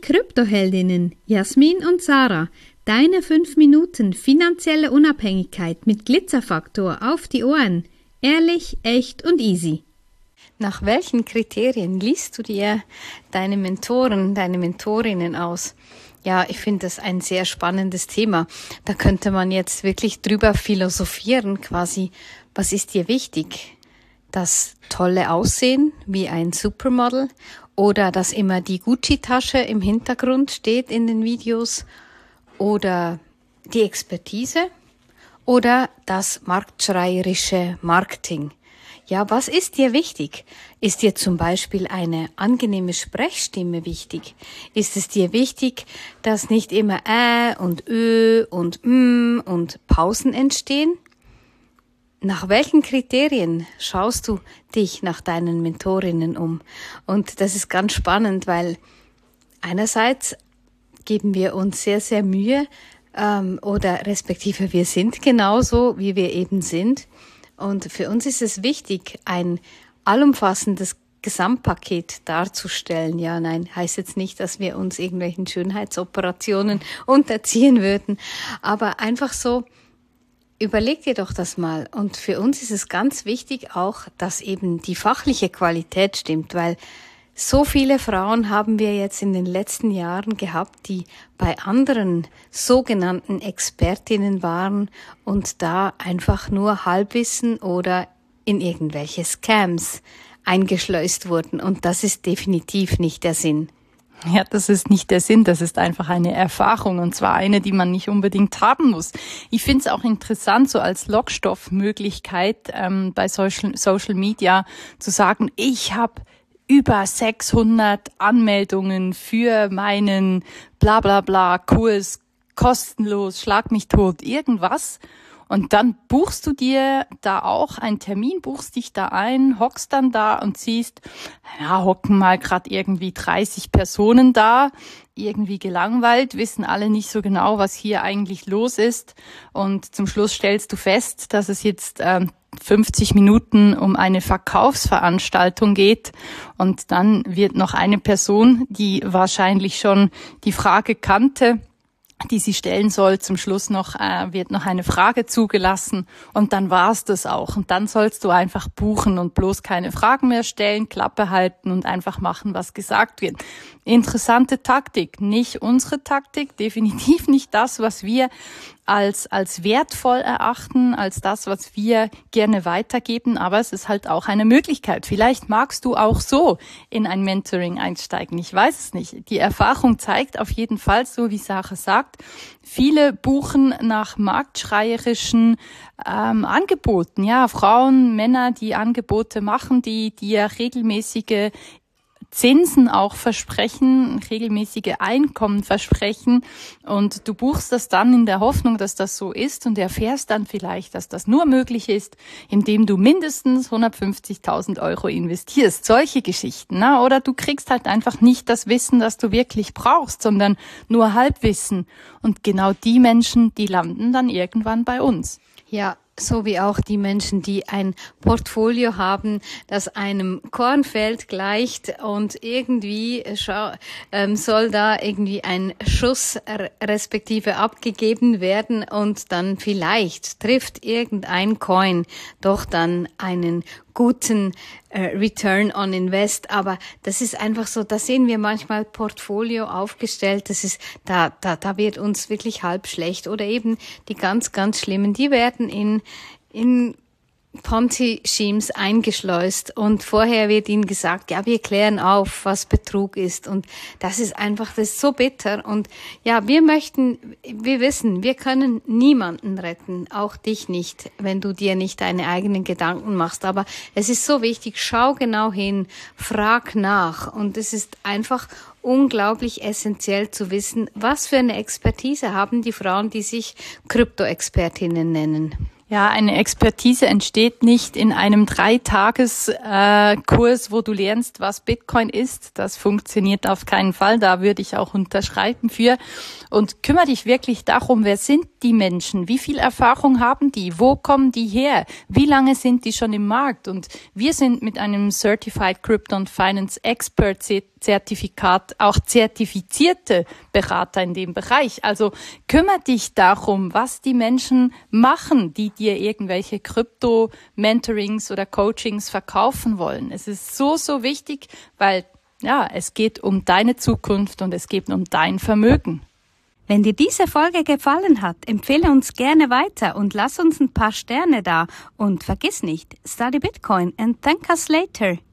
Kryptoheldinnen Jasmin und Sarah. Deine 5 Minuten finanzielle Unabhängigkeit mit Glitzerfaktor auf die Ohren. Ehrlich, echt und easy. Nach welchen Kriterien liest du dir deine Mentoren, deine Mentorinnen aus? Ja, ich finde das ein sehr spannendes Thema. Da könnte man jetzt wirklich drüber philosophieren, quasi, was ist dir wichtig? Das tolle Aussehen wie ein Supermodel oder dass immer die Gucci-Tasche im Hintergrund steht in den Videos oder die Expertise oder das marktschreierische Marketing. Ja, was ist dir wichtig? Ist dir zum Beispiel eine angenehme Sprechstimme wichtig? Ist es dir wichtig, dass nicht immer und Ö und und Pausen entstehen? Nach welchen Kriterien schaust du dich nach deinen Mentorinnen um? Und das ist ganz spannend, weil einerseits geben wir uns sehr, sehr Mühe oder respektive wir sind genauso, wie wir eben sind. Und für uns ist es wichtig, ein allumfassendes Gesamtpaket darzustellen. Ja, nein, heißt jetzt nicht, dass wir uns irgendwelchen Schönheitsoperationen unterziehen würden, aber einfach so, überleg dir doch das mal. Und für uns ist es ganz wichtig auch, dass eben die fachliche Qualität stimmt, weil so viele Frauen haben wir jetzt in den letzten Jahren gehabt, die bei anderen sogenannten Expertinnen waren und da einfach nur Halbwissen oder in irgendwelche Scams eingeschleust wurden. Und das ist definitiv nicht der Sinn. Ja, das ist nicht der Sinn, das ist einfach eine Erfahrung und zwar eine, die man nicht unbedingt haben muss. Ich finde es auch interessant, so als Lockstoffmöglichkeit bei Social Media zu sagen, ich habe über 600 Anmeldungen für meinen Blablabla-Kurs, kostenlos, schlag mich tot, irgendwas. Und dann buchst du dir da auch einen Termin, buchst dich da ein, hockst dann da und siehst, ja, hocken mal gerade irgendwie 30 Personen da, irgendwie gelangweilt, wissen alle nicht so genau, was hier eigentlich los ist. Und zum Schluss stellst du fest, dass es jetzt 50 Minuten um eine Verkaufsveranstaltung geht und dann wird noch eine Person, die wahrscheinlich schon die Frage kannte, die sie stellen soll, zum Schluss wird noch eine Frage zugelassen und dann war's das auch. Und dann sollst du einfach buchen und bloß keine Fragen mehr stellen, Klappe halten und einfach machen, was gesagt wird. Interessante Taktik, nicht unsere Taktik, definitiv nicht das, was wir als wertvoll erachten, als das, was wir gerne weitergeben, aber es ist halt auch eine Möglichkeit. Vielleicht magst du auch so in ein Mentoring einsteigen, ich weiß es nicht. Die Erfahrung zeigt auf jeden Fall, so wie Sarah sagt, viele buchen nach marktschreierischen Angeboten. Ja, Frauen, Männer, die Angebote machen, die ja regelmäßige Zinsen auch versprechen, regelmäßige Einkommen versprechen und du buchst das dann in der Hoffnung, dass das so ist und erfährst dann vielleicht, dass das nur möglich ist, indem du mindestens 150.000 Euro investierst. Solche Geschichten, ne? Oder du kriegst halt einfach nicht das Wissen, das du wirklich brauchst, sondern nur Halbwissen. Und genau die Menschen, die landen dann irgendwann bei uns. Ja, so wie auch die Menschen, die ein Portfolio haben, das einem Kornfeld gleicht und irgendwie soll da irgendwie ein Schuss respektive abgegeben werden und dann vielleicht trifft irgendein Coin doch dann einen guten Return on Invest, aber das ist einfach so, da sehen wir manchmal Portfolio aufgestellt, das ist, da wird uns wirklich halb schlecht oder eben die ganz, ganz schlimmen, die werden in Ponzi-Schemes eingeschleust und vorher wird ihnen gesagt, ja, wir klären auf, was Betrug ist und das ist so bitter und ja, wir wissen, wir können niemanden retten, auch dich nicht, wenn du dir nicht deine eigenen Gedanken machst, aber es ist so wichtig, schau genau hin, frag nach und es ist einfach unglaublich essentiell zu wissen, was für eine Expertise haben die Frauen, die sich Krypto-Expertinnen nennen. Ja, eine Expertise entsteht nicht in einem 3-Tages-Kurs, wo du lernst, was Bitcoin ist. Das funktioniert auf keinen Fall. Da würde ich auch unterschreiben für. Und kümmere dich wirklich darum, wer sind die Menschen? Wie viel Erfahrung haben die? Wo kommen die her? Wie lange sind die schon im Markt? Und wir sind mit einem Certified Crypto and Finance Expert Zertifikat auch zertifizierte Berater in dem Bereich. Also kümmere dich darum, was die Menschen machen, die dir irgendwelche Krypto-Mentorings oder Coachings verkaufen wollen. Es ist so, so wichtig, weil ja, es geht um deine Zukunft und es geht um dein Vermögen. Wenn dir diese Folge gefallen hat, empfehle uns gerne weiter und lass uns ein paar Sterne da. Und vergiss nicht, study Bitcoin and thank us later.